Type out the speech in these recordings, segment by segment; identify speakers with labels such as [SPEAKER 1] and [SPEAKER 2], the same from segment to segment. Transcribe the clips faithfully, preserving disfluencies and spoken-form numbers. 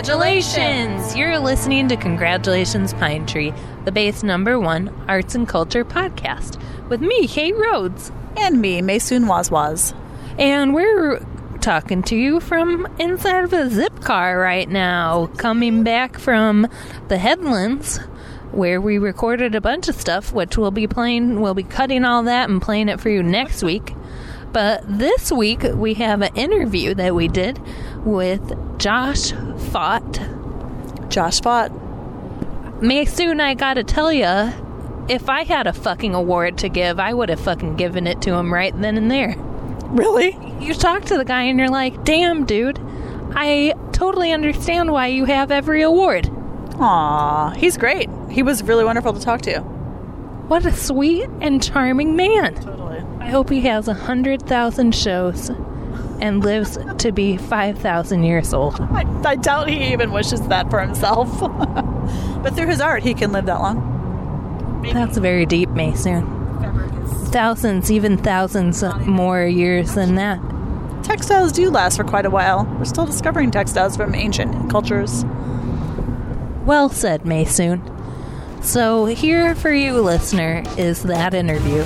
[SPEAKER 1] Congratulations! You're listening to Congratulations Pine Tree, the base number one arts and culture podcast, with me, Kate Rhodes.
[SPEAKER 2] And me, Maysoon Wazwaz.
[SPEAKER 1] And we're talking to you from inside of a zip car right now, coming back from the Headlands, where we recorded a bunch of stuff, which we'll be playing, we'll be cutting all that and playing it for you next week. But this week, we have an interview that we did with Josh Fott.
[SPEAKER 2] Josh Fott.
[SPEAKER 1] Maysoon, I gotta tell ya, if I had a fucking award to give, I would have fucking given it to him right then and there.
[SPEAKER 2] Really?
[SPEAKER 1] You talk to the guy and you're like, damn, dude, I totally understand why you have every award.
[SPEAKER 2] Aw, he's great. He was really wonderful to talk to.
[SPEAKER 1] What a sweet and charming man.
[SPEAKER 2] Totally.
[SPEAKER 1] I hope he has a hundred thousand shows and lives to be five thousand years old.
[SPEAKER 2] I, I doubt he even wishes that for himself. But through his art, he can live that long. Maybe.
[SPEAKER 1] That's very deep, Maysoon. Thousands, even thousands more years than that.
[SPEAKER 2] Textiles do last for quite a while. We're still discovering textiles from ancient cultures.
[SPEAKER 1] Well said, Maysoon. So here for you, listener, is that interview.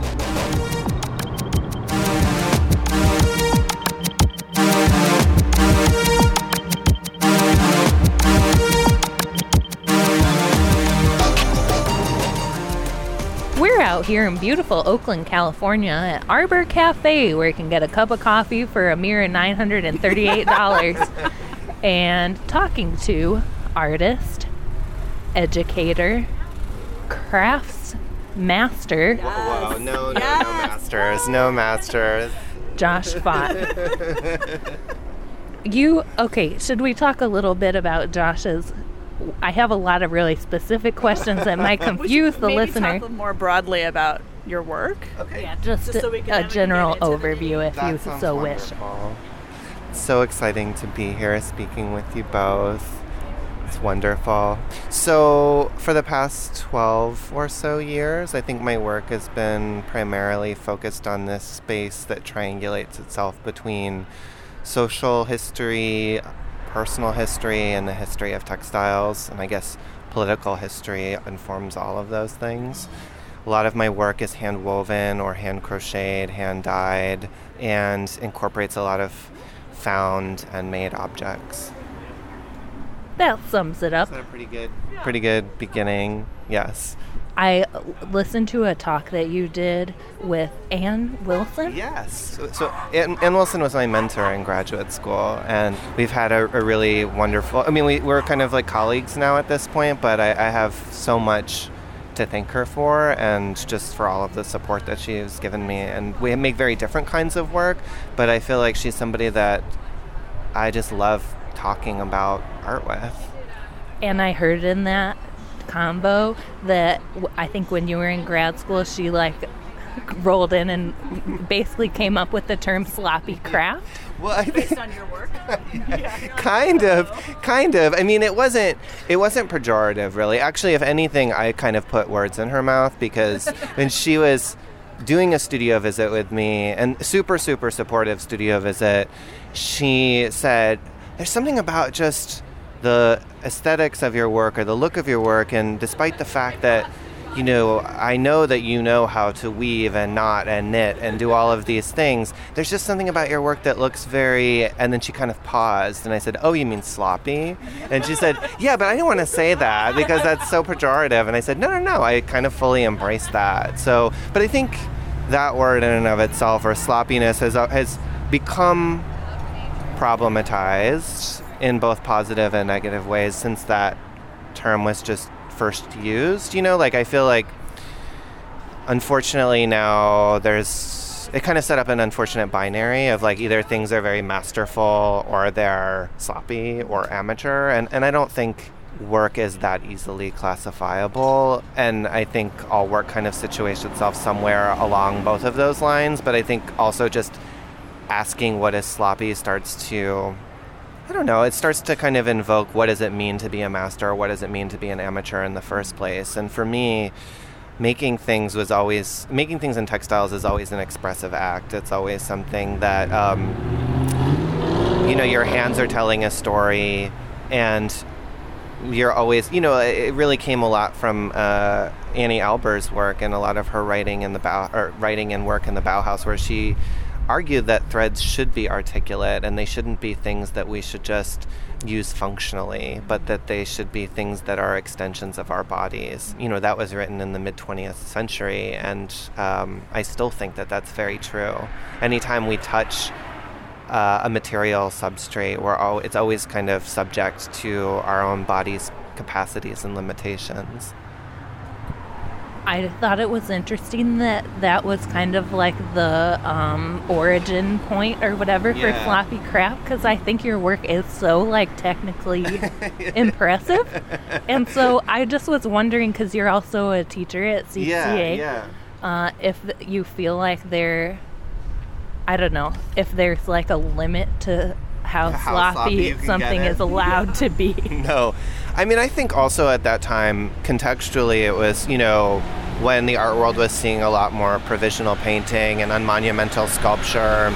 [SPEAKER 1] We're out here in beautiful Oakland, California at Arbor Cafe, where you can get a cup of coffee for a mere nine hundred thirty-eight dollars and talking to artist, educator, crafts master.
[SPEAKER 3] Yes. Whoa, no, no, yes. no masters, no masters.
[SPEAKER 1] Josh Fott. You, okay, should we talk a little bit about Josh's? I have a lot of really specific questions that might confuse the
[SPEAKER 2] maybe
[SPEAKER 1] listener.
[SPEAKER 2] Talk more broadly about your work.
[SPEAKER 3] Okay.
[SPEAKER 1] Yeah, just,
[SPEAKER 2] just so we can
[SPEAKER 1] a general overview if
[SPEAKER 3] that
[SPEAKER 1] you so
[SPEAKER 3] wonderful.
[SPEAKER 1] wish.
[SPEAKER 3] It's so exciting to be here speaking with you both. It's wonderful. So for the past twelve or so years, I think my work has been primarily focused on this space that triangulates itself between social history, personal history, and the history of textiles, and I guess political history informs all of those things. A lot of my work is hand woven or hand crocheted, hand dyed, and incorporates a lot of found and made objects.
[SPEAKER 1] That sums it up.
[SPEAKER 3] Is that a pretty good, pretty good beginning? Yes.
[SPEAKER 1] I listened to a talk that you did with Ann Wilson.
[SPEAKER 3] Yes. So, so Ann, Ann Wilson was my mentor in graduate school, and we've had a, a really wonderful, I mean, we, we're kind of like colleagues now at this point, but I, I have so much to thank her for, and just for all of the support that she has given me. And we make very different kinds of work, but I feel like she's somebody that I just love talking about art with.
[SPEAKER 1] And I heard in that combo that w- I think when you were in grad school, she like rolled in and basically came up with the term sloppy craft.
[SPEAKER 3] Well, I
[SPEAKER 2] based on your work.
[SPEAKER 3] yeah, kind of, kind of. I mean, it wasn't, it wasn't pejorative, really. Actually, if anything, I kind of put words in her mouth, because when she was doing a studio visit with me, and super, super supportive studio visit, she said, "There's something about just the aesthetics of your work or the look of your work, and despite the fact that, you know, I know that you know how to weave and knot and knit and do all of these things, there's just something about your work that looks very," and then she kind of paused, and I said, "Oh, you mean sloppy?" And she said, "Yeah, but I didn't want to say that because that's so pejorative." And I said, no, no, no, I kind of fully embrace that. So, but I think that word in and of itself, or sloppiness, has has become problematized in both positive and negative ways since that term was just first used. You know, like I feel like unfortunately now there's, it kind of set up an unfortunate binary of like either things are very masterful or they're sloppy or amateur, and, and I don't think work is that easily classifiable, and I think all work kind of situates itself somewhere along both of those lines. But I think also just asking what is sloppy starts to, I don't know, it starts to kind of invoke what does it mean to be a master, or what does it mean to be an amateur in the first place. And for me, making things was always, making things in textiles is always an expressive act. It's always something that, um, you know, your hands are telling a story, and you're always, you know, it really came a lot from uh, Annie Alber's work and a lot of her writing in the Bau- or writing and work in the Bauhaus, where she argued that threads should be articulate and they shouldn't be things that we should just use functionally, but that they should be things that are extensions of our bodies. You know, that was written in the mid-twentieth century, and um, I still think that that's very true. Anytime we touch Uh, a material substrate, we're all, it's always kind of subject to our own body's capacities and limitations.
[SPEAKER 1] I thought it was interesting that that was kind of like the um, origin point or whatever
[SPEAKER 3] Yeah.
[SPEAKER 1] for floppy craft, because I think your work is so like technically impressive. And so I just was wondering, because you're also a teacher at C C A,
[SPEAKER 3] Yeah, yeah.
[SPEAKER 1] Uh, if th- you feel like there, I don't know, if there's like a limit to how,
[SPEAKER 3] How
[SPEAKER 1] sloppy,
[SPEAKER 3] sloppy you can
[SPEAKER 1] something
[SPEAKER 3] get it.
[SPEAKER 1] is allowed to be.
[SPEAKER 3] No. I mean, I think also at that time, contextually, it was, you know, when the art world was seeing a lot more provisional painting and unmonumental sculpture.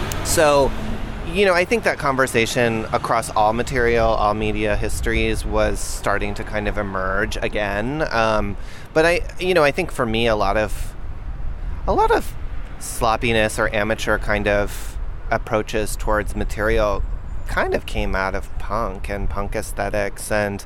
[SPEAKER 3] So, you know, I think that conversation across all material, all media histories was starting to kind of emerge again. Um, but I, you know, I think for me, a lot of, a lot of sloppiness or amateur kind of approaches towards material kind of came out of punk and punk aesthetics. And,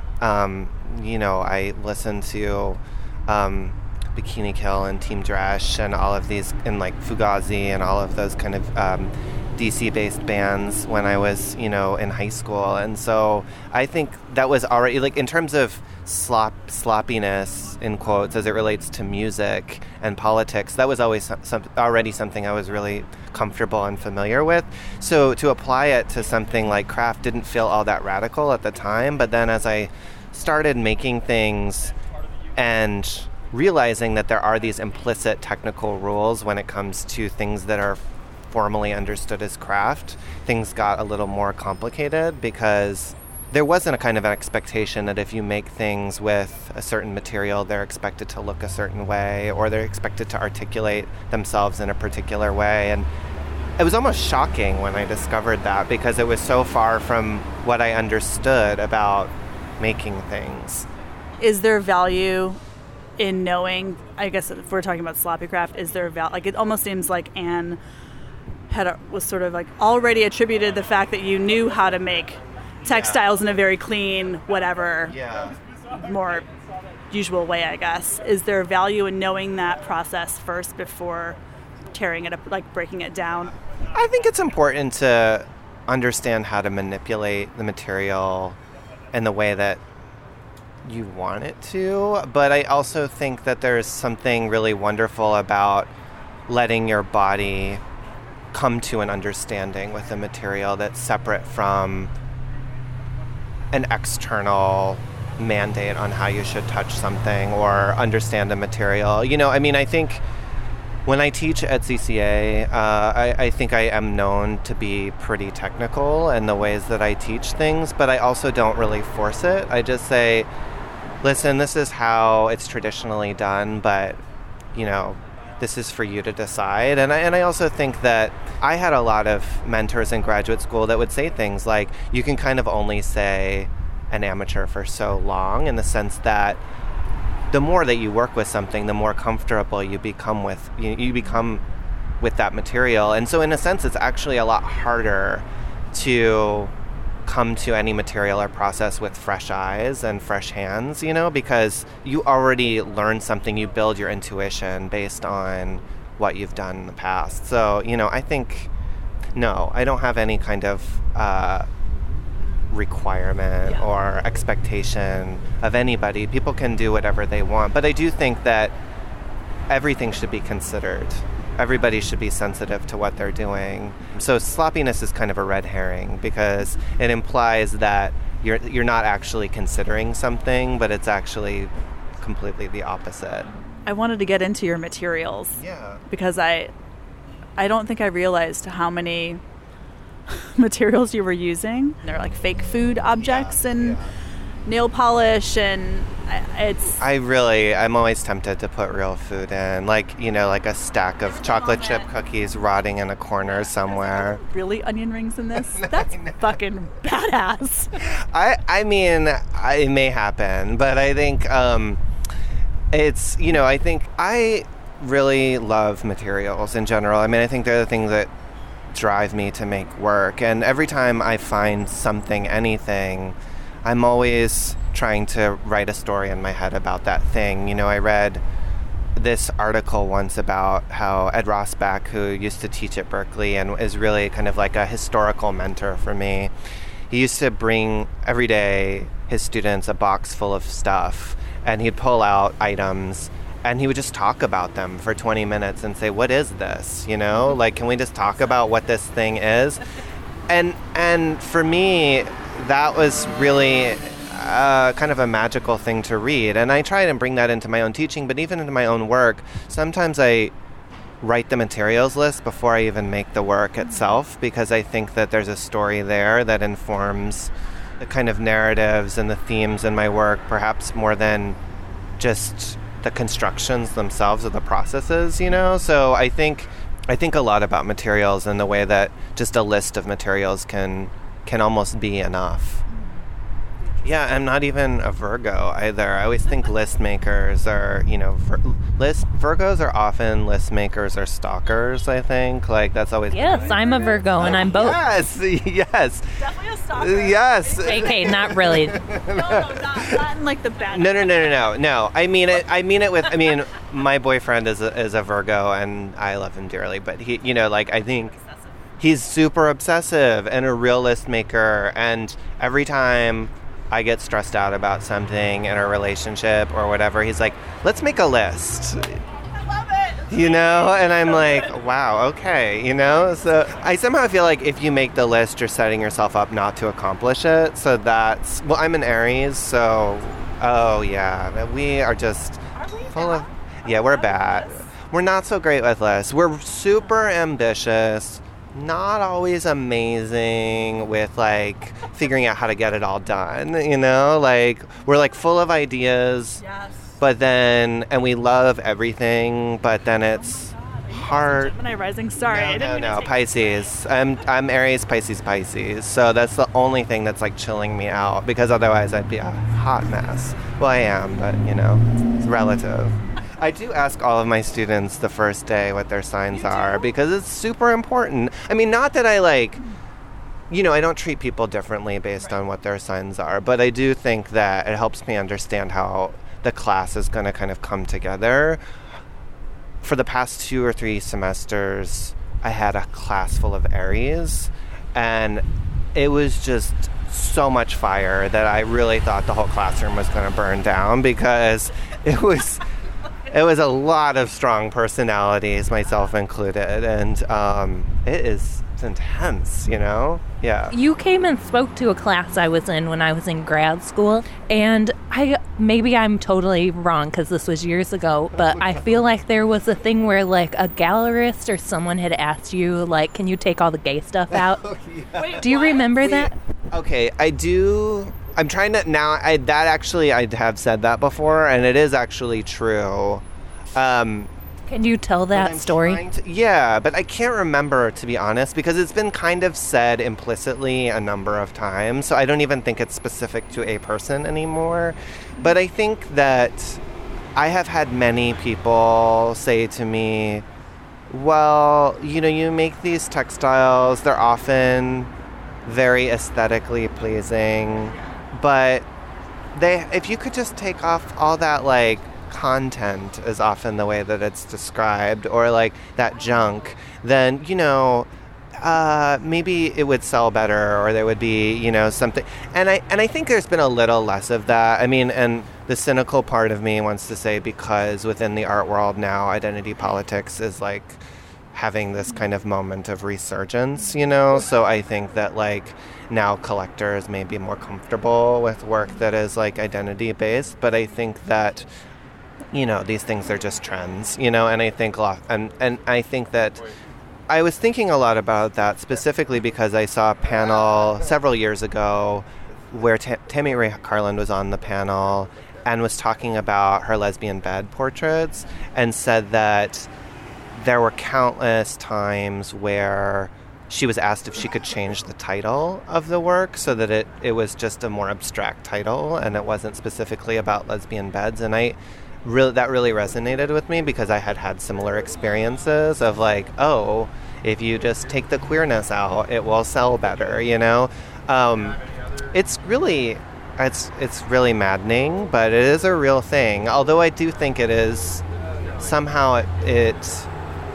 [SPEAKER 3] um, you know, I listened to um, Bikini Kill and Team Dresch and all of these, and like Fugazi and all of those kind of um, D C-based bands when I was, you know, in high school. And so I think that was already, like, in terms of slop sloppiness, in quotes, as it relates to music and politics, that was always some, some, already something I was really comfortable and familiar with. So to apply it to something like craft didn't feel all that radical at the time. But then as I started making things and realizing that there are these implicit technical rules when it comes to things that are formally understood as craft, things got a little more complicated, because there wasn't a kind of an expectation that if you make things with a certain material, they're expected to look a certain way, or they're expected to articulate themselves in a particular way. And it was almost shocking when I discovered that, because it was so far from what I understood about making things.
[SPEAKER 2] Is there value in knowing, I guess if we're talking about sloppy craft, is there value? Like, it almost seems like Anne had a, was sort of like already attributed the fact that you knew how to make textiles in a very clean, whatever,
[SPEAKER 3] Yeah.
[SPEAKER 2] more usual way, I guess. Is there value in knowing that process first before tearing it up, like breaking it down?
[SPEAKER 3] I think it's important to understand how to manipulate the material in the way that you want it to, but I also think that there's something really wonderful about letting your body come to an understanding with the material that's separate from an external mandate on how you should touch something or understand a material. You know, I mean, I think when I teach at C C A, uh, I, I think I am known to be pretty technical in the ways that I teach things, but I also don't really force it. I just say, listen, this is how it's traditionally done, but, you know, this is for you to decide. And I, and I also think that I had a lot of mentors in graduate school that would say things like, you can kind of only say an amateur for so long, in the sense that the more that you work with something, the more comfortable you become with you, you become with that material. And so in a sense, it's actually a lot harder to come to any material or process with fresh eyes and fresh hands, you know, because you already learned something, you build your intuition based on what you've done in the past. So, you know, I think, no, I don't have any kind of uh, requirement
[SPEAKER 2] Yeah.
[SPEAKER 3] or expectation of anybody. People can do whatever they want, but I do think that everything should be considered. Everybody should be sensitive to what they're doing. So sloppiness is kind of a red herring, because it implies that you're you're not actually considering something, but it's actually completely the opposite.
[SPEAKER 2] I wanted to get into your materials.
[SPEAKER 3] Yeah.
[SPEAKER 2] Because I I don't think I realized how many materials you were using. They're like fake food objects
[SPEAKER 3] Yeah,
[SPEAKER 2] and
[SPEAKER 3] yeah.
[SPEAKER 2] nail polish, and I, it's.
[SPEAKER 3] I really, I'm always tempted to put real food in, like you know, like a stack of chocolate chip cookies rotting in a corner somewhere.
[SPEAKER 2] Really, onion rings in this? That's fucking badass.
[SPEAKER 3] I, I mean, I, it may happen, but I think um, it's you know, I think I really love materials in general. I mean, I think they're the things that drive me to make work, and every time I find something, anything, I'm always trying to write a story in my head about that thing. You know, I read this article once about how Ed Rosbach, who used to teach at Berkeley and is really kind of like a historical mentor for me, he used to bring every day his students a box full of stuff, and he'd pull out items and he would just talk about them for twenty minutes and say, what is this? You know, like, can we just talk about what this thing is? And and for me, that was really uh, kind of a magical thing to read. And I try and bring that into my own teaching, but even into my own work. Sometimes I write the materials list before I even make the work itself, because I think that there's a story there that informs the kind of narratives and the themes in my work, perhaps more than just the constructions themselves or the processes, you know? So I think I think a lot about materials and the way that just a list of materials can can almost be enough. Yeah, I'm not even a Virgo either. I always think list makers are, you know, vir- list Virgos are often list makers or stalkers, I think. Like, that's always...
[SPEAKER 1] Yes, I'm a Virgo, and I'm both.
[SPEAKER 3] Yes, yes.
[SPEAKER 2] Definitely a stalker.
[SPEAKER 3] Yes.
[SPEAKER 1] Okay, not really.
[SPEAKER 2] no, no, not, not in like the bad.
[SPEAKER 3] No, no, no, no, no, no. I mean it. I mean it with. I mean, my boyfriend is a, is a Virgo, and I love him dearly. But he, you know, like I think he's super obsessive and a real list maker. And every time I get stressed out about something in a relationship or whatever, he's like, "Let's make a list."
[SPEAKER 2] I love it.
[SPEAKER 3] You know, and I'm like, wow, okay, you know? So I somehow feel like if you make the list, you're setting yourself up not to accomplish it. So that's, well, I'm an Aries, so, oh yeah, we are just
[SPEAKER 2] Are we
[SPEAKER 3] full
[SPEAKER 2] bad?
[SPEAKER 3] of, yeah, we're bad. We're not so great with lists. We're super ambitious, not always amazing with like figuring out how to get it all done, you know? Like, we're like full of ideas.
[SPEAKER 2] Yes.
[SPEAKER 3] But then, and we love everything, but then it's hard.
[SPEAKER 2] Gemini rising. Sorry, I
[SPEAKER 3] No,
[SPEAKER 2] didn't
[SPEAKER 3] no,
[SPEAKER 2] mean to
[SPEAKER 3] no,
[SPEAKER 2] take-
[SPEAKER 3] Pisces. I'm I'm Aries, Pisces, Pisces. So that's the only thing that's like chilling me out, because otherwise I'd be a hot mess. Well, I am, but you know, it's relative. I do ask all of my students the first day what their signs are, because it's super important. I mean, not that I like, you know, I don't treat people differently based on what their signs are, but I do think that it helps me understand how the class is going to kind of come together. For the past two or three semesters, I had a class full of Aries, and it was just so much fire that I really thought the whole classroom was going to burn down, because it was it was a lot of strong personalities, myself included, and um, it is it's intense, you know? Yeah.
[SPEAKER 1] You came and spoke to a class I was in when I was in grad school, and I maybe I'm totally wrong because this was years ago, but I feel like there was a thing where like a gallerist or someone had asked you like, can you take all the gay stuff out?
[SPEAKER 3] Oh, yeah.
[SPEAKER 2] Wait,
[SPEAKER 1] Do you
[SPEAKER 2] what?
[SPEAKER 1] remember that?
[SPEAKER 3] Okay, I do. I'm trying to now. I that actually I have said that before, and it is actually true. Um,
[SPEAKER 1] Can you tell
[SPEAKER 3] but
[SPEAKER 1] that
[SPEAKER 3] I'm
[SPEAKER 1] story?
[SPEAKER 3] trying to- yeah, but I can't remember, to be honest, because it's been kind of said implicitly a number of times. So I don't even think it's specific to a person anymore. But I think that I have had many people say to me, well, you know, you make these textiles, they're often very aesthetically pleasing, but they if you could just take off all that like content is often the way that it's described, or like that junk, then you know uh, maybe it would sell better, or there would be you know something. And I and I think there's been a little less of that. I mean, and the cynical part of me wants to say, because within the art world now, identity politics is like having this kind of moment of resurgence, you know? So I think that like now collectors may be more comfortable with work that is like identity based, but I think that, you know, these things are just trends, you know, and I think, lo- and, and I think that I was thinking a lot about that specifically because I saw a panel several years ago where T- Tammy Ray Carland was on the panel and was talking about her lesbian bed portraits and said that there were countless times where she was asked if she could change the title of the work so that it, it was just a more abstract title and it wasn't specifically about lesbian beds. And I really, that really resonated with me because I had had similar experiences of like, oh, if you just take the queerness out, it will sell better, you know? Um, it's really, it's it's really maddening, but it is a real thing. Although I do think it is, somehow it, it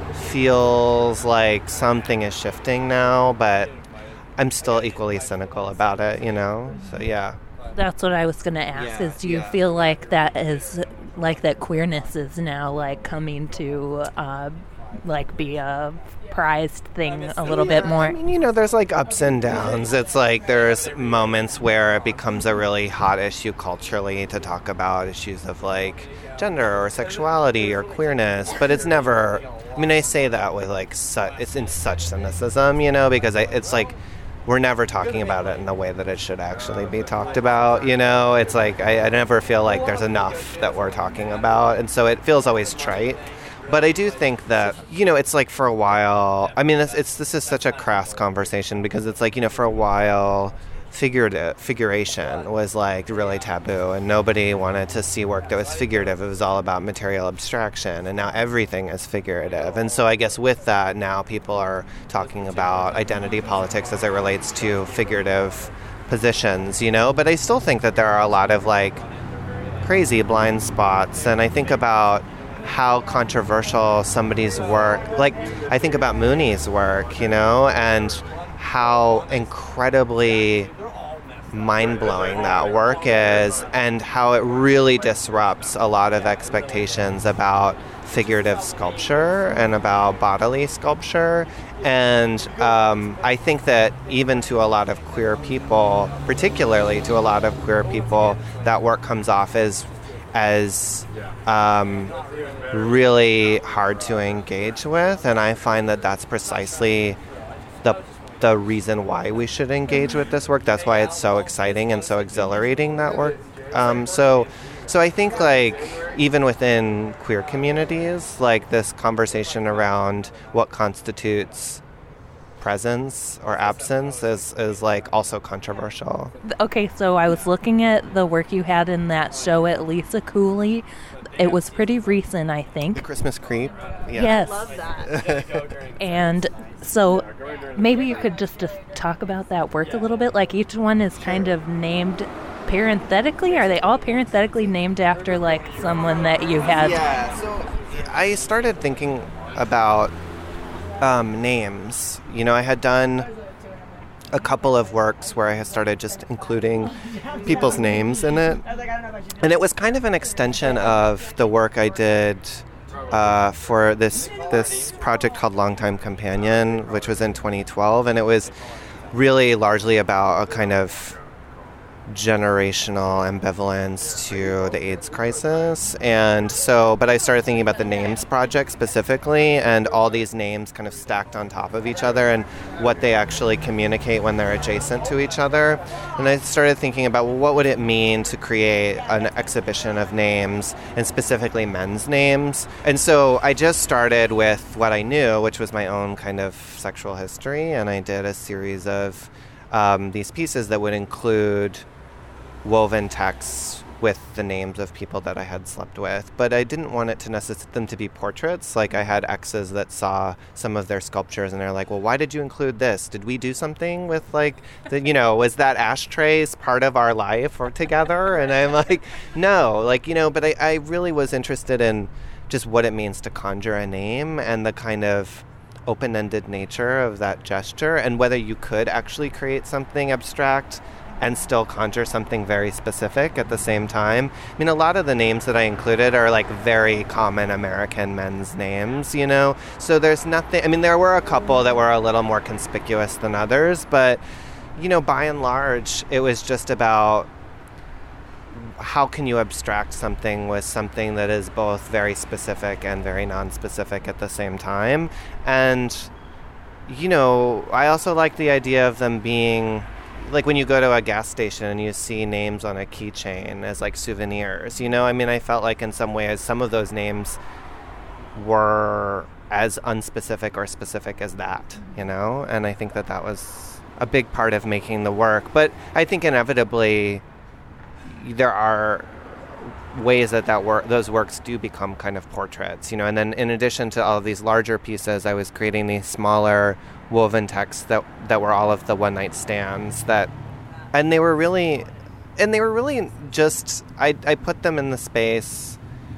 [SPEAKER 3] feels like something is shifting now, but I'm still equally cynical about it, you know? So, yeah.
[SPEAKER 1] That's what I was going to ask,
[SPEAKER 3] Yeah,
[SPEAKER 1] is do you
[SPEAKER 3] yeah.
[SPEAKER 1] feel like that is, like that queerness is now, like, coming to, uh, like, be a prized thing a little bit more?
[SPEAKER 3] I mean, you know, there's like ups and downs. It's like there's moments where it becomes a really hot issue culturally to talk about issues of like gender or sexuality or queerness, but it's never, I mean, I say that with like, su- it's in such cynicism, you know, because I, it's like, we're never talking about it in the way that it should actually be talked about, you know? It's like, I, I never feel like there's enough that we're talking about, and so it feels always trite. But I do think that, you know, it's like for a while, I mean, it's, it's this is such a crass conversation because it's like, you know, for a while, figurative, figuration was like really taboo and nobody wanted to see work that was figurative. It was all about material abstraction, and now everything is figurative. And so I guess with that, now people are talking about identity politics as it relates to figurative positions, you know? But I still think that there are a lot of like crazy blind spots, and I think about how controversial somebody's work, like I think about Mooney's work, you know, and how incredibly mind-blowing that work is and how it really disrupts a lot of expectations about figurative sculpture and about bodily sculpture. And um, I think that even to a lot of queer people, particularly to a lot of queer people, that work comes off as as um, really hard to engage with, and I find that that's precisely the the reason why we should engage with this work. That's why it's so exciting and so exhilarating, that work. Um, so, so I think like even within queer communities, like this conversation around what constitutes presence or absence is, is like also controversial.
[SPEAKER 1] Okay, so I was looking at the work you had in that show at Lisa Cooley. It was pretty recent, I
[SPEAKER 3] The
[SPEAKER 1] think.
[SPEAKER 3] Christmas Creep. Yeah.
[SPEAKER 1] Yes.
[SPEAKER 2] Love that.
[SPEAKER 1] And so maybe you could just, just talk about that work a little bit. Like each one is kind of named parenthetically. Are they all parenthetically named after like someone that you had?
[SPEAKER 3] Yeah, so I started thinking about um, names. You know, I had done a couple of works where I had started just including people's names in it. And it was kind of an extension of the work I did uh, for this this project called Longtime Companion, which was in twenty twelve. And it was really largely about a kind of generational ambivalence to the AIDS crisis. And so, but I started thinking about the Names Project specifically, and all these names kind of stacked on top of each other and what they actually communicate when they're adjacent to each other. And I started thinking about, well, what would it mean to create an exhibition of names, and specifically men's names? And so I just started with what I knew, which was my own kind of sexual history, and I did a series of um, these pieces that would include woven texts with the names of people that I had slept with. But I didn't want it to necessitate them to be portraits. Like I had exes that saw some of their sculptures and they're like, well, why did you include this? Did we do something with like, the, you know, was that ashtrays part of our life or together? And I'm like, no, like, you know, but I, I really was interested in just what it means to conjure a name and the kind of open-ended nature of that gesture, and whether you could actually create something abstract and still conjure something very specific at the same time. I mean, a lot of the names that I included are like very common American men's names, you know? So there's nothing, I mean, there were a couple that were a little more conspicuous than others, but, you know, by and large, it was just about how can you abstract something with something that is both very specific and very non-specific at the same time. And, you know, I also like the idea of them being like when you go to a gas station and you see names on a keychain as like souvenirs, you know, I mean, I felt like in some ways some of those names were as unspecific or specific as that, you know, and I think that that was a big part of making the work. But I think inevitably there are ways that, that work, those works do become kind of portraits, you know, and then in addition to all of these larger pieces, I was creating these smaller woven texts that that were all of the one night stands that, and they were really, and they were really just, I, I put them in the space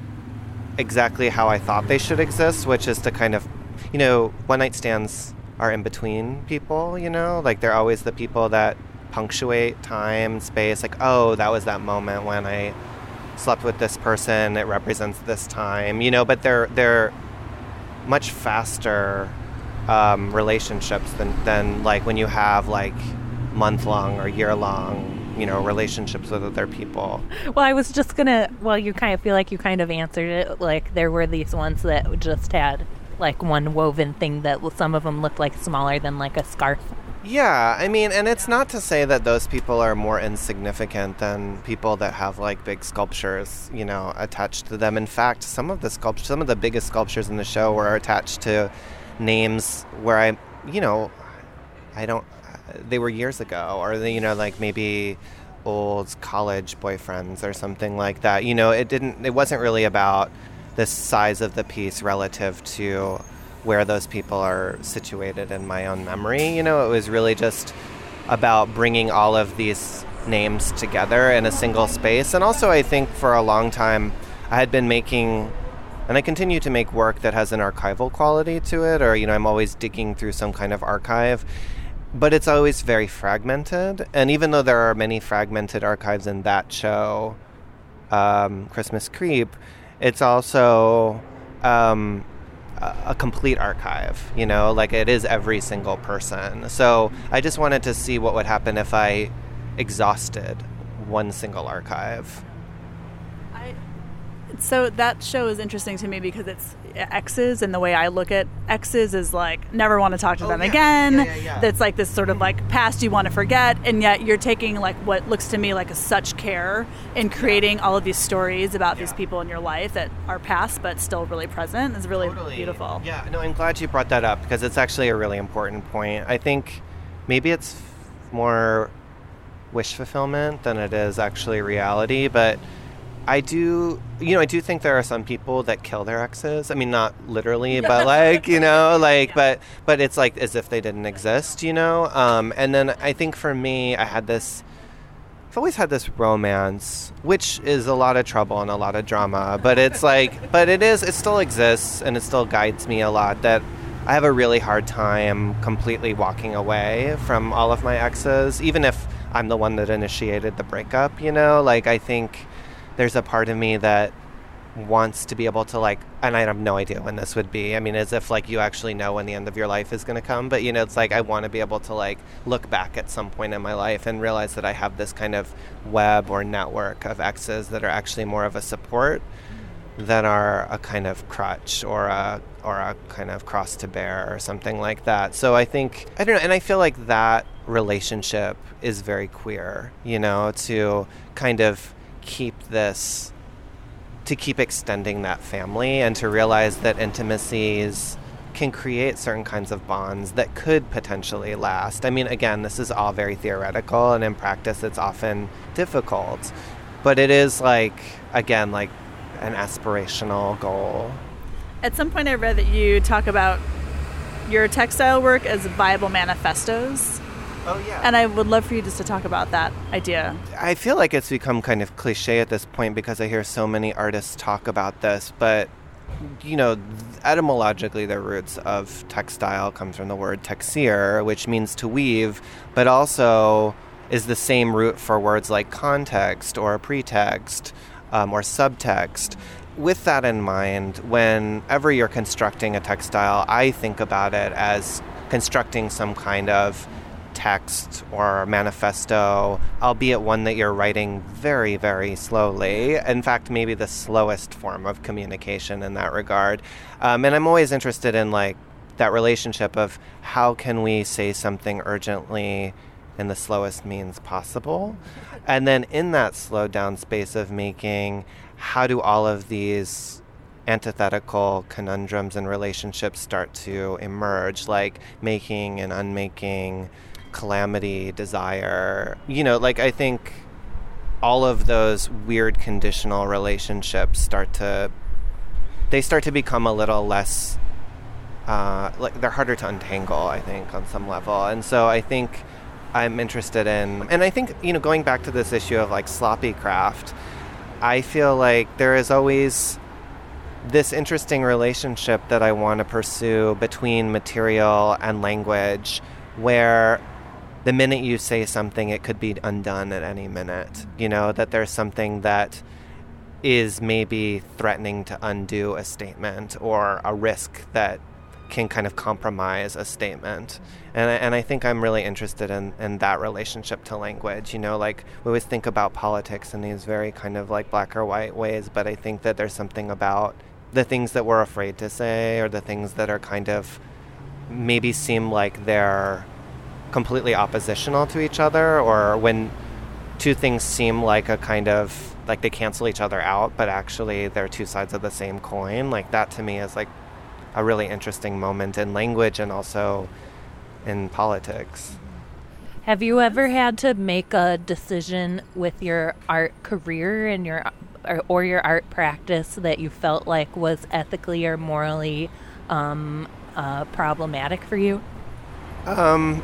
[SPEAKER 3] exactly how I thought they should exist, which is to kind of, you know, one night stands are in between people, you know, like they're always the people that punctuate time, space, like, oh, that was that moment when I slept with this person, it represents this time, you know, but they're they're much faster um, relationships than, than like when you have like month-long or year-long, you know, relationships with other people.
[SPEAKER 1] Well, I was just gonna, well, you kind of feel like you kind of answered it, like there were these ones that just had like one woven thing that some of them looked like smaller than like a scarf.
[SPEAKER 3] Yeah, I mean, and it's not to say that those people are more insignificant than people that have like big sculptures, you know, attached to them. In fact, some of the sculptures, some of the biggest sculptures in the show were attached to names where I, you know, I don't, they were years ago, or they, you know, like maybe old college boyfriends or something like that. You know, it didn't, it wasn't really about the size of the piece relative to where those people are situated in my own memory. You know, it was really just about bringing all of these names together in a single space. And also, I think for a long time, I had been making, and I continue to make work that has an archival quality to it, or, you know, I'm always digging through some kind of archive, but it's always very fragmented. And even though there are many fragmented archives in that show, um, Christmas Creep, it's also um, a complete archive, you know, like it is every single person. So I just wanted to see what would happen if I exhausted one single archive.
[SPEAKER 2] I, so that show is interesting to me because it's exes, and the way I look at exes is like never want to talk to
[SPEAKER 3] oh,
[SPEAKER 2] them
[SPEAKER 3] yeah.
[SPEAKER 2] again.
[SPEAKER 3] Yeah, yeah, yeah.
[SPEAKER 2] That's like this sort of like past you want to forget, and yet you're taking like what looks to me like a such care in creating all of these stories about
[SPEAKER 3] yeah.
[SPEAKER 2] these people in your life that are past but still really present. It's really
[SPEAKER 3] Totally.
[SPEAKER 2] beautiful.
[SPEAKER 3] Yeah, no, I'm glad you brought that up because it's actually a really important point. I think maybe it's more wish fulfillment than it is actually reality, but I do, you know, I do think there are some people that kill their exes. I mean, not literally, but like, you know, like, yeah. but, but it's like as if they didn't exist, you know? Um, and then I think for me, I had this, I've always had this romance, which is a lot of trouble and a lot of drama, but it's like, but it is, it still exists and it still guides me a lot, that I have a really hard time completely walking away from all of my exes, even if I'm the one that initiated the breakup, you know? Like, I think there's a part of me that wants to be able to like, and I have no idea when this would be. I mean, as if like you actually know when the end of your life is going to come. But, you know, it's like I want to be able to like look back at some point in my life and realize that I have this kind of web or network of exes that are actually more of a support than are a kind of crutch or a or a kind of cross to bear or something like that. So I think, I don't know, and I feel like that relationship is very queer, you know, to kind of keep this, to keep extending that family and to realize that intimacies can create certain kinds of bonds that could potentially last. I mean, again, this is all very theoretical, and in practice it's often difficult, but it is like, again, like an aspirational goal.
[SPEAKER 2] At some point I read that you talk about your textile work as viable manifestos.
[SPEAKER 3] Oh, yeah.
[SPEAKER 2] And I would love for you just to talk about that idea.
[SPEAKER 3] I feel like it's become kind of cliche at this point because I hear so many artists talk about this, but, you know, etymologically the roots of textile comes from the word texir, which means to weave, but also is the same root for words like context or pretext um, or subtext. With that in mind, whenever you're constructing a textile, I think about it as constructing some kind of text or manifesto, albeit one that you're writing very, very slowly. In fact, maybe the slowest form of communication in that regard. Um, and I'm always interested in like that relationship of how can we say something urgently in the slowest means possible. And then in that slowed down space of making, how do all of these antithetical conundrums and relationships start to emerge, like making and unmaking, calamity, desire. You know, like I think all of those weird conditional relationships start to, they start to become a little less, uh, like they're harder to untangle, I think, on some level. And so I think I'm interested in, and I think, you know, going back to this issue of like sloppy craft, I feel like there is always this interesting relationship that I want to pursue between material and language, where the minute you say something, it could be undone at any minute. You know, that there's something that is maybe threatening to undo a statement, or a risk that can kind of compromise a statement. And I, and I think I'm really interested in, in that relationship to language. You know, like we always think about politics in these very kind of like black or white ways, but I think that there's something about the things that we're afraid to say, or the things that are kind of maybe seem like they're completely oppositional to each other, or when two things seem like a kind of like they cancel each other out, but actually they're two sides of the same coin. Like that to me is like a really interesting moment in language and also in politics.
[SPEAKER 1] Have you ever had to make a decision with your art career and your or, or your art practice that you felt like was ethically or morally um, uh, problematic for you?
[SPEAKER 3] Um,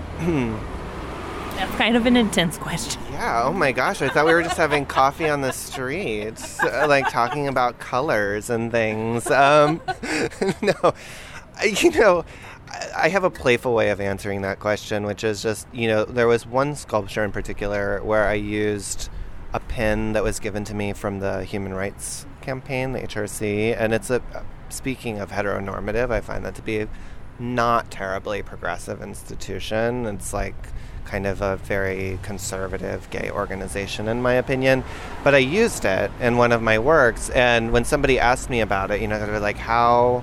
[SPEAKER 1] That's kind of an intense question.
[SPEAKER 3] Yeah, oh my gosh, I thought we were just having coffee on the streets, uh, like talking about colors and things. Um, no, you know, I have a playful way of answering that question, which is just, you know, there was one sculpture in particular where I used a pin that was given to me from the Human Rights Campaign, the H R C, and it's a, speaking of heteronormative, I find that to be a not terribly progressive institution. It's like kind of a very conservative gay organization, in my opinion. But I used it in one of my works, and when somebody asked me about it, you know, they were like, how,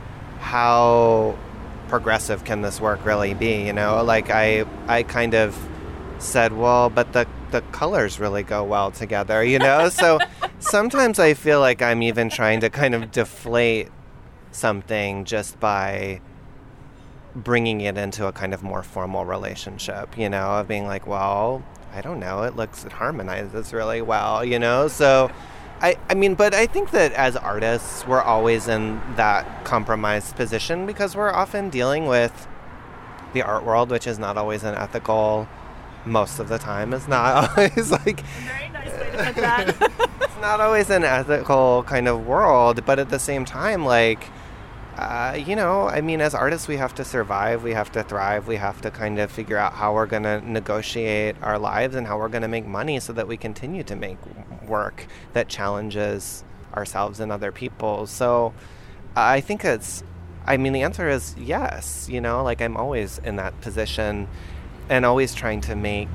[SPEAKER 3] how progressive can this work really be? You know, like I, I kind of said, well, but the the colors really go well together, you know? So sometimes I feel like I'm even trying to kind of deflate something just by bringing it into a kind of more formal relationship, you know, of being like, well, I don't know, it looks, it harmonizes really well, you know? So I, I mean, but I think that as artists, we're always in that compromised position because we're often dealing with the art world, which is not always an ethical, most of the time it's not always like,
[SPEAKER 2] very nice way to put that.
[SPEAKER 3] It's not always an ethical kind of world, but at the same time, like, uh, you know, I mean, as artists, we have to survive, we have to thrive, we have to kind of figure out how we're going to negotiate our lives and how we're going to make money so that we continue to make work that challenges ourselves and other people. So I think it's, I mean, the answer is yes, you know, like I'm always in that position and always trying to make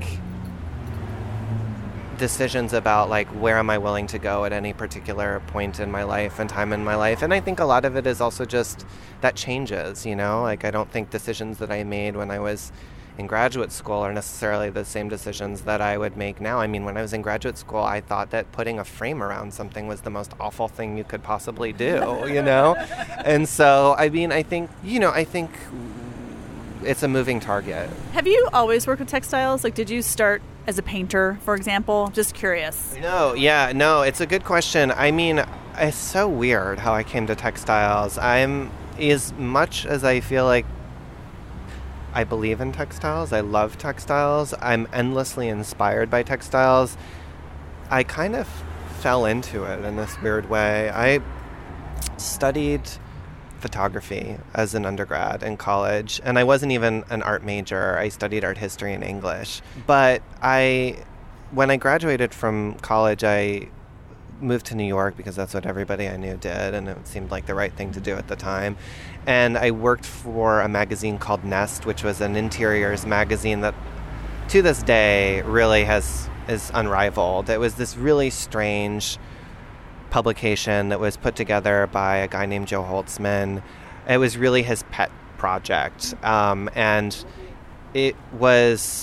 [SPEAKER 3] decisions about like where am I willing to go at any particular point in my life and time in my life. And I think a lot of it is also just that changes, you know, like I don't think decisions that I made when I was in graduate school are necessarily the same decisions that I would make now. I mean, when I was in graduate school, I thought that putting a frame around something was the most awful thing you could possibly do, you know? And so, I mean, I think, you know, I think it's a moving target.
[SPEAKER 2] Have you always worked with textiles? Like, did you start as a painter, for example? Just curious.
[SPEAKER 3] No, yeah, no, it's a good question. I mean, it's so weird how I came to textiles. I'm, as much as I feel like I believe in textiles, I love textiles, I'm endlessly inspired by textiles, I kind of fell into it in this weird way. I studied photography as an undergrad in college, and I wasn't even an art major. I studied art history and English. But I, when I graduated from college, I moved to New York because that's what everybody I knew did, and it seemed like the right thing to do at the time. And I worked for a magazine called Nest, which was an interiors magazine that to this day really has is unrivaled. It was this really strange publication that was put together by a guy named Joe Holtzman. It was really his pet project, um, and it was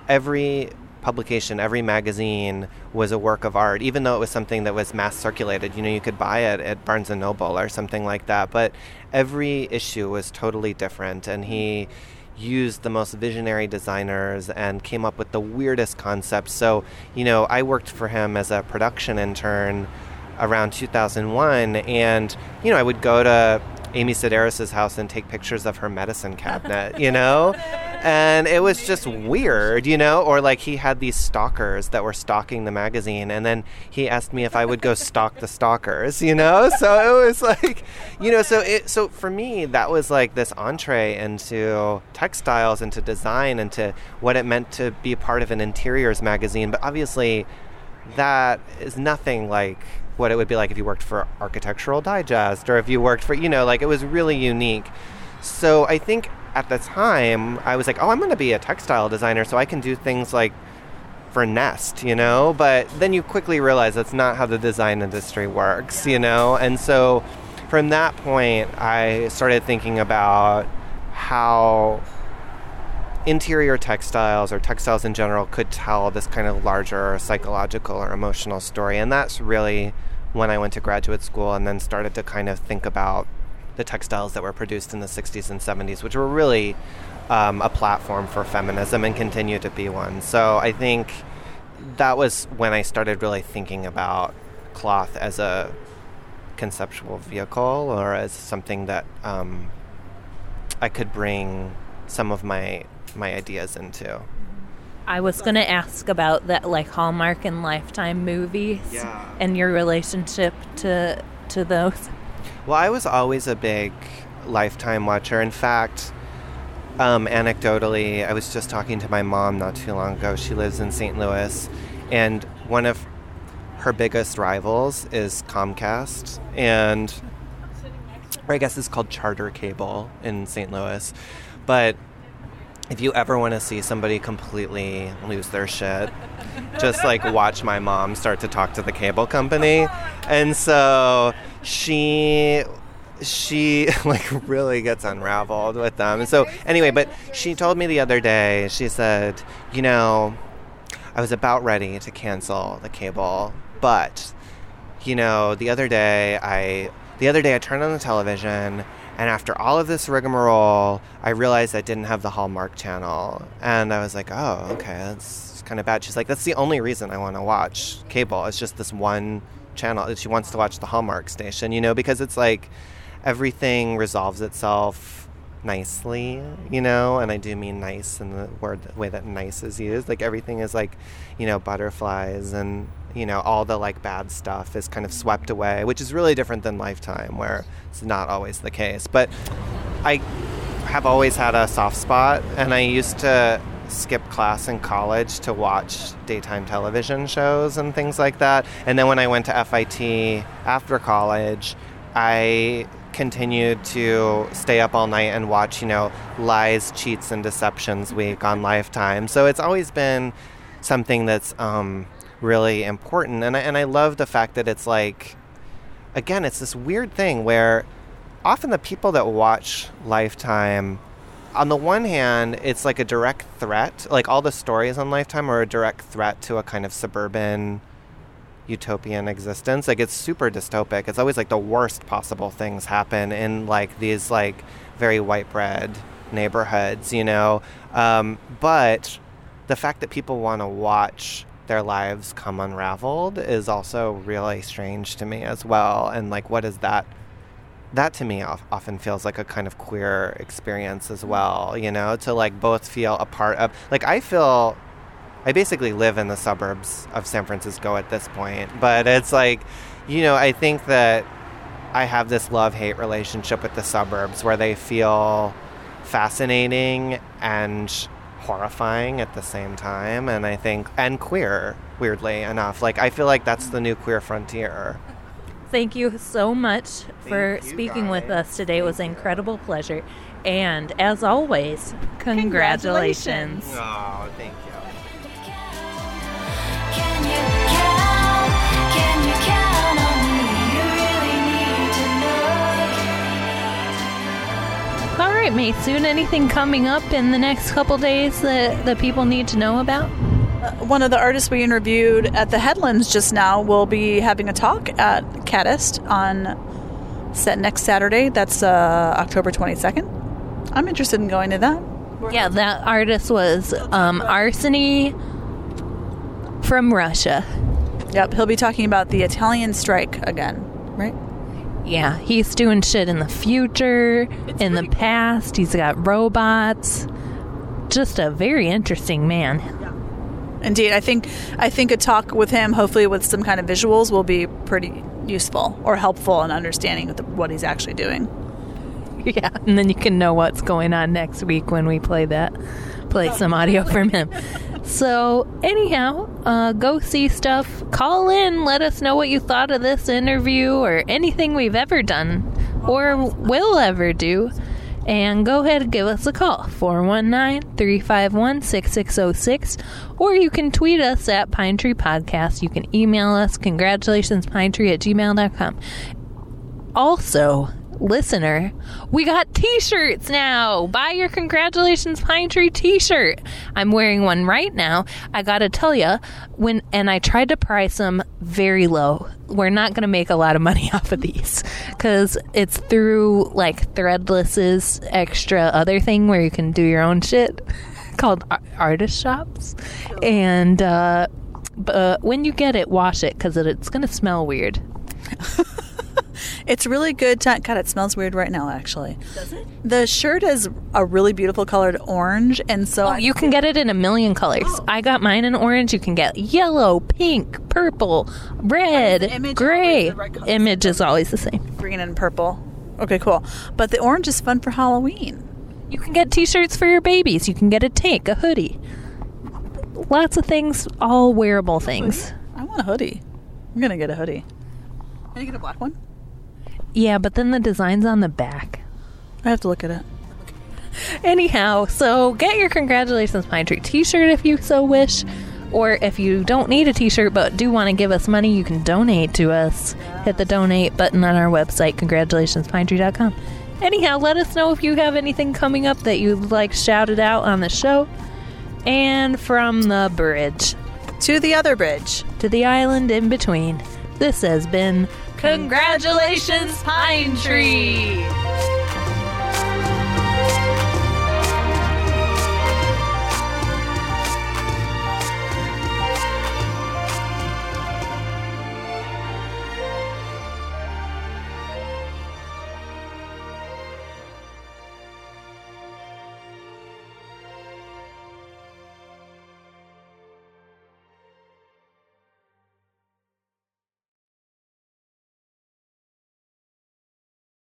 [SPEAKER 3] every publication, every magazine was a work of art, even though it was something that was mass circulated. You know, you could buy it at Barnes and Noble or something like that, but every issue was totally different, and he used the most visionary designers and came up with the weirdest concepts. So, you know, I worked for him as a production intern around two thousand one, and, you know, I would go to Amy Sedaris' house and take pictures of her medicine cabinet, you know? And it was just weird, you know? Or like he had these stalkers that were stalking the magazine, and then he asked me if I would go stalk the stalkers, you know? So it was like, you know, so it so for me, that was like this entree into textiles, into design, into what it meant to be a part of an interiors magazine. But obviously that is nothing like what it would be like if you worked for Architectural Digest, or if you worked for, you know, like it was really unique. So I think at the time I was like, oh, I'm going to be a textile designer so I can do things like for Nest, you know, but then you quickly realize that's not how the design industry works, you know. And so from that point I started thinking about how interior textiles or textiles in general could tell this kind of larger psychological or emotional story. And that's really when I went to graduate school and then started to kind of think about the textiles that were produced in the sixties and seventies, which were really um, a platform for feminism and continue to be one. So I think that was when I started really thinking about cloth as a conceptual vehicle, or as something that um, I could bring some of my my ideas into.
[SPEAKER 1] I was going to ask about that, like Hallmark and Lifetime movies,
[SPEAKER 3] yeah.
[SPEAKER 1] and your relationship to to those.
[SPEAKER 3] Well, I was always a big Lifetime watcher. In fact, um, anecdotally, I was just talking to my mom not too long ago. She lives in Saint Louis, and one of her biggest rivals is Comcast, and or I guess it's called Charter Cable in Saint Louis. But if you ever want to see somebody completely lose their shit, just like watch my mom start to talk to the cable company. And so she she like really gets unraveled with them. And so anyway, but she told me the other day, she said, you know, I was about ready to cancel the cable, but you know, the other day I the other day I turned on the television, and after all of this rigmarole, I realized I didn't have the Hallmark channel. And I was like, oh, okay, that's kind of bad. She's like, that's the only reason I want to watch cable. It's just this one channel. She wants to watch the Hallmark station, you know, because it's like everything resolves itself nicely, you know, and I do mean nice in the word the way that nice is used. Like everything is like, you know, butterflies, and you know, all the like bad stuff is kind of swept away, which is really different than Lifetime, where it's not always the case. But I have always had a soft spot, and I used to skip class in college to watch daytime television shows and things like that. And then when I went to F I T after college, I continued to stay up all night and watch, you know, Lies, Cheats, and Deceptions Week on Lifetime. So it's always been something that's um, really important. And I, and I love the fact that it's like, again, it's this weird thing where often the people that watch Lifetime, on the one hand, it's like a direct threat. Like all the stories on Lifetime are a direct threat to a kind of suburban utopian existence. Like it's super dystopic. It's always like the worst possible things happen in like these like very white bread neighborhoods, you know. Um, but the fact that people want to watch their lives come unraveled is also really strange to me as well. And like, what is that? That to me often feels like a kind of queer experience as well, you know, to like both feel a part of, like I feel, I basically live in the suburbs of San Francisco at this point, but it's like, you know, I think that I have this love-hate relationship with the suburbs where they feel fascinating and horrifying at the same time, and I think, and queer, weirdly enough. Like, I feel like that's the new queer frontier.
[SPEAKER 1] Thank you so much for speaking
[SPEAKER 3] guys.
[SPEAKER 1] with us today. It was an incredible pleasure. And as always, congratulations.
[SPEAKER 2] Congratulations.
[SPEAKER 3] Oh, thank you.
[SPEAKER 4] Can you count? Can you count on me? You really need to know.
[SPEAKER 1] All right. right, Maysoon, anything coming up in the next couple days that, that people need to know about?
[SPEAKER 2] One of the artists we interviewed at the Headlands just now will be having a talk at Catist on set next Saturday. That's uh, October twenty-second. I'm interested in going to that.
[SPEAKER 1] Yeah, that artist was um, Arseny from Russia.
[SPEAKER 2] Yep, he'll be talking about the Italian strike again, right?
[SPEAKER 1] Yeah, he's doing shit in the future, in the past. He's got robots. Just a very interesting man.
[SPEAKER 2] Indeed, I think I think a talk with him, hopefully with some kind of visuals, will be pretty useful or helpful in understanding what, the, what he's actually doing.
[SPEAKER 1] Yeah, and then you can know what's going on next week when we play that, play some audio from him. So, anyhow, uh, go see stuff. Call in, let us know what you thought of this interview or anything we've ever done or will ever do. And go ahead and give us a call, four one nine, three five one, six six zero six, or you can tweet us at Pine Tree Podcast. You can email us, congratulationspinetree at gmail dot com. Also, listener, we got t-shirts now. Buy your Congratulations Pine Tree t-shirt. I'm wearing one right now. I gotta tell you, when and I tried to price them very low. We're not gonna make a lot of money off of these because it's through like Threadless's extra other thing where you can do your own shit called Ar- Artist Shops. And uh, but when you get it, wash it because it, it's gonna smell weird.
[SPEAKER 2] It's really good. To, God, it smells weird right now, actually.
[SPEAKER 1] Does it?
[SPEAKER 2] The shirt is a really beautiful colored orange, and so...
[SPEAKER 1] Oh,
[SPEAKER 2] I,
[SPEAKER 1] you can get it in a million colors.
[SPEAKER 2] Oh.
[SPEAKER 1] I got mine in orange. You can get yellow, pink, purple, red,
[SPEAKER 2] Is the image
[SPEAKER 1] gray.
[SPEAKER 2] always the right color?
[SPEAKER 1] Image is always the same.
[SPEAKER 2] green and purple. Okay, cool. But the orange is fun for Halloween.
[SPEAKER 1] You can get t-shirts for your babies. You can get a tank, a hoodie. Lots of things, all wearable things.
[SPEAKER 2] I want a hoodie. I'm going to get a hoodie. Can I get a black one?
[SPEAKER 1] Yeah, but then the design's on the back.
[SPEAKER 2] I have to look at it.
[SPEAKER 1] Anyhow, so get your Congratulations Pine Tree t-shirt if you so wish. Or if you don't need a t-shirt but do want to give us money, you can donate to us. Hit the donate button on our website, congratulations pine tree dot com. Anyhow, let us know if you have anything coming up that you'd like shouted out on the show. And from the bridge
[SPEAKER 2] To the other bridge.
[SPEAKER 1] to the island in between, this has been Congratulations Pine Tree!